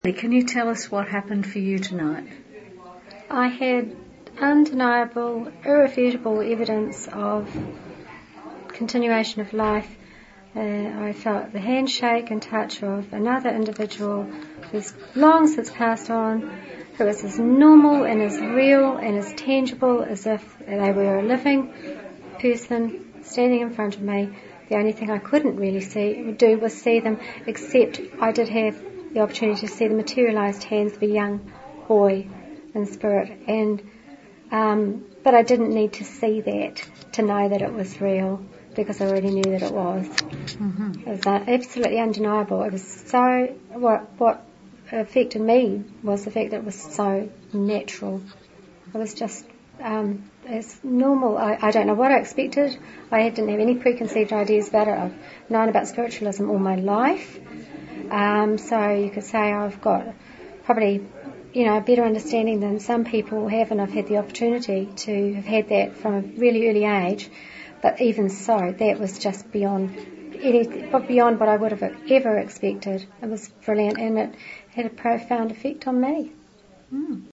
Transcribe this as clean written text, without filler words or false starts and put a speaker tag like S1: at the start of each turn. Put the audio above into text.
S1: Can you tell us what happened for you tonight?
S2: I had undeniable, irrefutable evidence of continuation of life. I felt the handshake and touch of another individual who's long since passed on, who is as normal and as real and as tangible as if they were a living person standing in front of me. The only thing I couldn't really do was see them, except I did have the opportunity to see the materialised hands of a young boy in spirit, but I didn't need to see that to know that it was real, because I already knew that it was.
S1: Mm-hmm.
S2: It was absolutely undeniable. It was so, what affected me was the fact that it was so natural. It was just as normal. I don't know what I expected. I didn't have any preconceived ideas about it. I've known about spiritualism all my life. So you could say I've got probably, a better understanding than some people have, and I've had the opportunity to have had that from a really early age. But even so, that was just beyond what I would have ever expected. It was brilliant, and it had a profound effect on me.